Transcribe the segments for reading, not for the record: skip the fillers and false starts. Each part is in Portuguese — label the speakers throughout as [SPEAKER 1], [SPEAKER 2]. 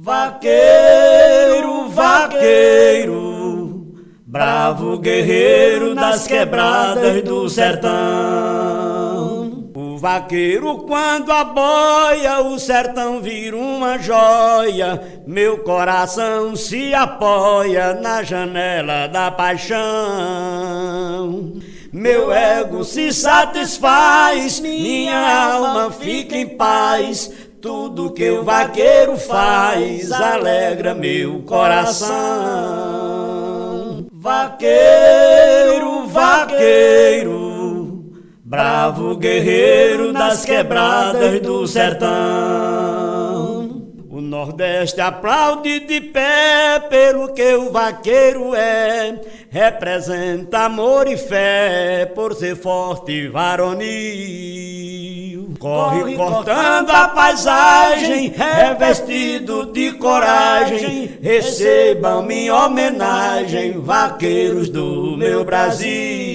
[SPEAKER 1] Vaqueiro, vaqueiro, bravo guerreiro das quebradas do sertão. O vaqueiro quando aboia, o sertão vira uma joia. Meu coração se apoia na janela da paixão. Meu ego se satisfaz, minha alma fica em paz. Tudo que o vaqueiro faz alegra meu coração. Vaqueiro, vaqueiro, bravo guerreiro das quebradas do sertão. O Nordeste aplaude de pé pelo que o vaqueiro é. Representa amor e fé por ser forte e varonil. Corre cortando a paisagem, revestido de coragem. Recebam minha homenagem, vaqueiros do meu Brasil.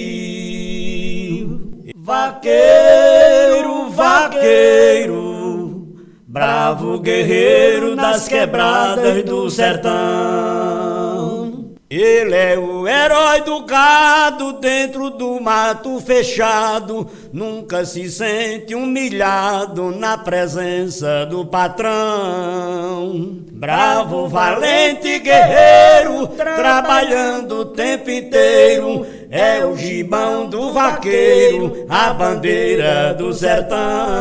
[SPEAKER 1] Vaqueiro, vaqueiro, bravo guerreiro das quebradas do sertão. Ele é o herói do gado dentro do mato fechado. Nunca se sente humilhado na presença do patrão. Bravo, valente guerreiro, trabalhando o tempo inteiro. É o gibão do vaqueiro, a bandeira do sertão.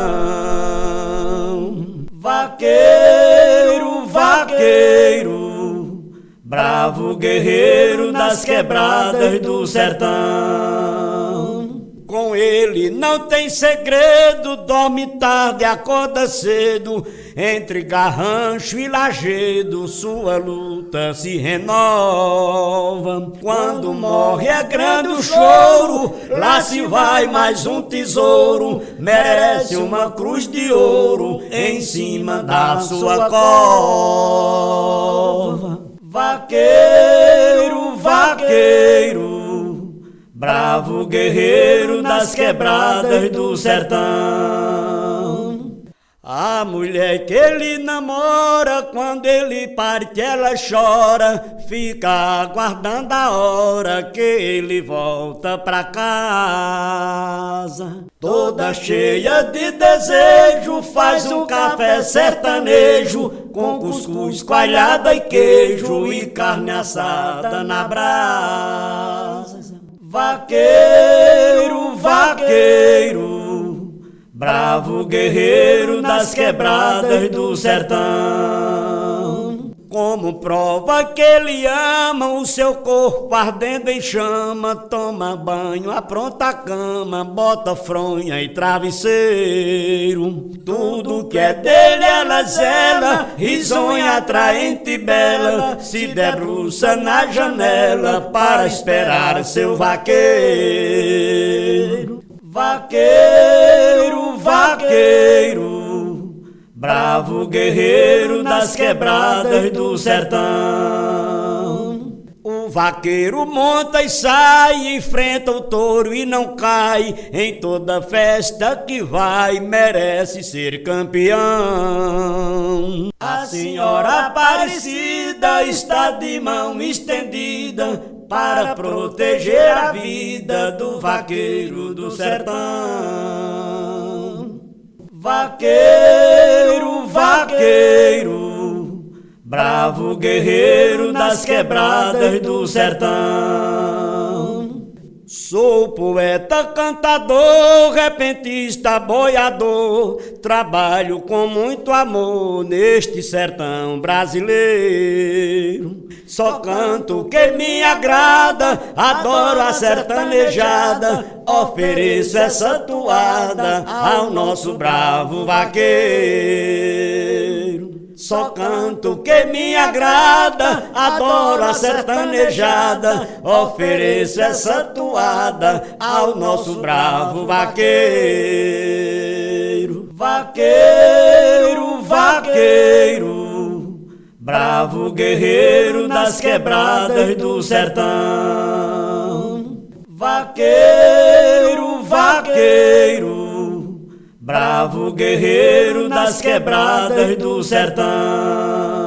[SPEAKER 1] Vaqueiro, vaqueiro, bravo guerreiro das quebradas do sertão. Com ele não tem segredo, dorme tarde, acorda cedo. Entre garrancho e lajedo, sua luta se renova. Quando morre é grande o choro, lá se vai mais um tesouro. Merece uma cruz de ouro em cima da sua cova. Vaqueiro, vaqueiro, bravo guerreiro das quebradas do sertão. A mulher que ele namora, quando ele parte ela chora. Fica aguardando a hora que ele volta pra casa. Toda cheia de desejo, faz um café sertanejo, com cuscuz, coalhada e queijo e carne assada na brasa. Vaqueiro, vaqueiro, bravo guerreiro das quebradas do sertão. Como prova que ele ama, o seu corpo ardendo em chama. Toma banho, apronta a cama, bota fronha e travesseiro. Tudo que é dele ela zela, risonha, atraente e bela. Se debruça na janela para esperar seu vaqueiro. Vaqueiro, vaqueiro, bravo guerreiro das quebradas do sertão. O vaqueiro monta e sai, enfrenta o touro e não cai. Em toda festa que vai, merece ser campeão. A senhora Aparecida está de mão estendida para proteger a vida do vaqueiro do sertão. Vaqueiro, vaqueiro, bravo guerreiro das quebradas do sertão. Sou poeta, cantador, repentista, boiador. Trabalho com muito amor neste sertão brasileiro. Só canto o que me agrada, adoro a sertanejada. Ofereço essa toada ao nosso bravo vaqueiro. Só canto o que me agrada, adoro a sertanejada. Ofereço essa toada ao nosso bravo vaqueiro. Vaqueiro, vaqueiro, bravo guerreiro das quebradas do sertão. Vaqueiro, vaqueiro, bravo guerreiro das quebradas do sertão.